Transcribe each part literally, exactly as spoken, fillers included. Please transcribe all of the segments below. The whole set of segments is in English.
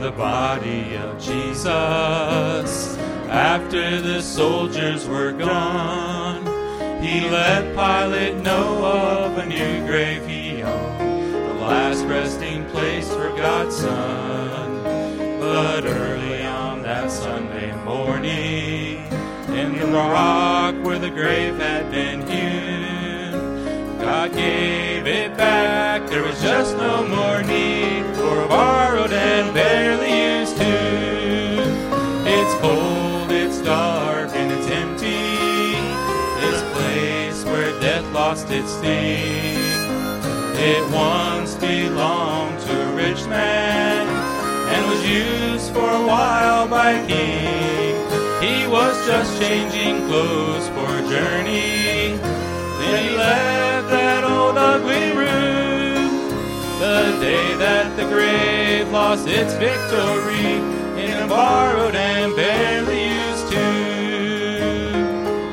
the body of Jesus. After the soldiers were gone, he let Pilate know of a new grave he owned, the last resting place for God's Son. But early on that Sunday morning, in the rock where the grave had been hewn, God gave it back. There was just no more need for a borrowed and barely used tomb. It's cold, it's dark, and it's empty, this place where death lost its sting. It once belonged to a rich man and was used for a while by a king. He was just changing clothes for a journey. Then he left that old ugly room, the day that the grave lost its victory in a borrowed and barely used tomb.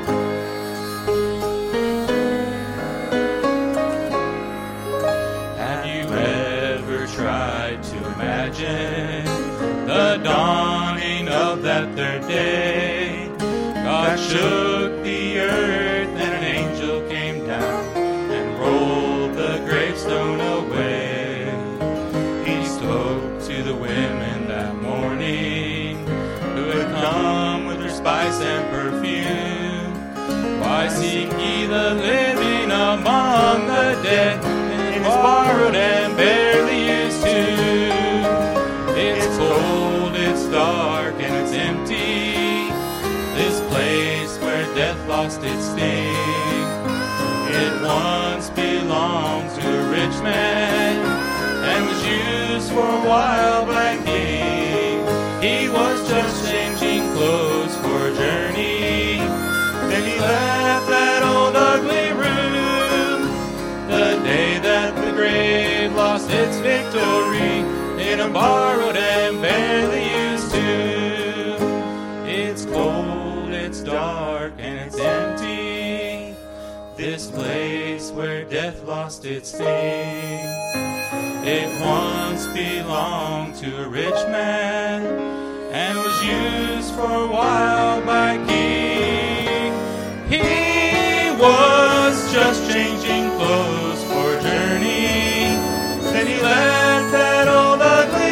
Have you ever tried to imagine the dawning of that third day? God shook the earth and an angel came down and rolled the gravestone away. He spoke to the women that morning who had come with their spice and perfume. Why seek ye the living among the dead in his borrowed and barely used tomb? It's cold, it's dark, and it's empty, this place where death lost its sting. It once belonged to a rich man and was used for a while by a king. He was just changing clothes for a journey. Then he left that old ugly room, the day that the grave lost its victory in a borrowed and barely used tomb. It's cold, it's dark, and it's empty, this place where death lost its sting. It once belonged to a rich man and was used for a while by a king. He was just changing clothes for a journey. Then he left that old ugly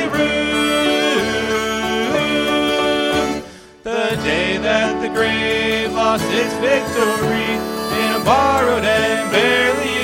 room, the day that the grave lost its victory in a borrowed and barely